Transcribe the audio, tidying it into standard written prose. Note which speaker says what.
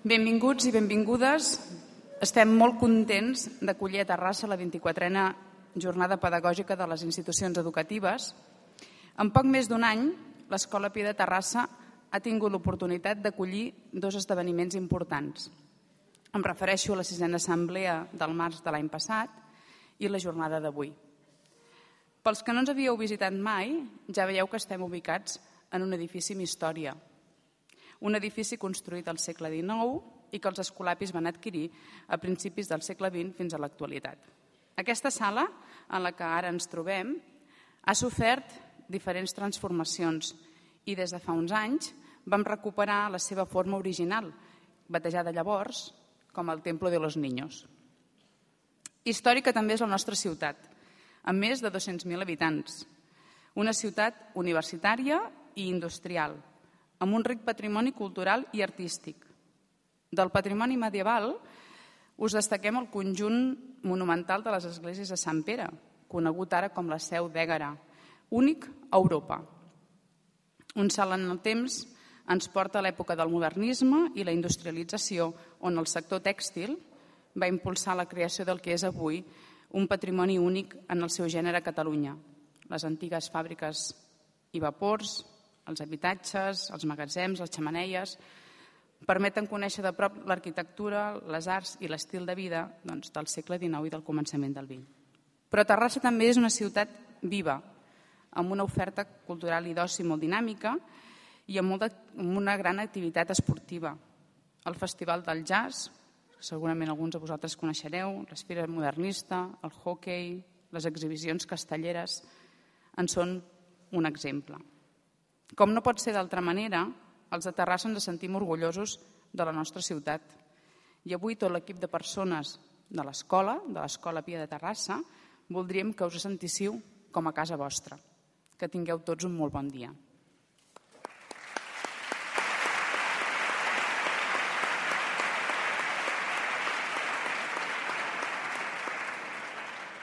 Speaker 1: Benvinguts i benvingudes. Estem molt contents d'acollir a Terrassa la 24a Jornada Pedagògica de les Institucions Educatives. En poc més d'un any, l'Escola Pia de Terrassa ha tingut l'oportunitat d'acollir dos esdeveniments importants. Em refereixo a la 6a Assemblea del març de l'any passat i la jornada d'avui. Pels que no ens havíeu visitat mai, ja veieu que estem ubicats en un edifici amb història. Un edifici construït al segle XIX i que els escolapis van adquirir a principis del segle XX fins a l'actualitat. Aquesta sala, en la que ara ens trobem, ha sofert diferents transformacions i des de fa uns anys vam recuperar la seva forma original, batejada llavors com el Templo de los Niños. Històrica també és la nostra ciutat, amb més de 200.000 habitants. Una ciutat universitària i industrial, amb un ric patrimoni cultural i artístic. Del patrimoni medieval us destaquem el conjunt monumental de les esglésies de Sant Pere, conegut ara com la Seu d'Ègara, únic a Europa. Un salt en el temps ens porta a l'època del modernisme i la industrialització, on el sector tèxtil va impulsar la creació del que és avui un patrimoni únic en el seu gènere a Catalunya. Les antigues fàbriques i vapors, els habitatges, els magatzems, les xemeneies, permeten conèixer de prop l'arquitectura, les arts i l'estil de vida del segle XIX i del començament del XX. Però Terrassa també és una ciutat viva, amb una oferta cultural i d'oci molt dinàmica i amb una gran activitat esportiva. El Festival del Jazz, segurament alguns de vosaltres coneixereu, l'Esfera Modernista, el hoquei, les exhibicions castelleres, en són un exemple. Com no pot ser d'altra manera, els de Terrassa ens sentim orgullosos de la nostra ciutat. I avui tot l'equip de persones de l'Escola Pia de Terrassa, voldríem que us sentíssiu com a casa vostra. Que tingueu tots un molt bon dia.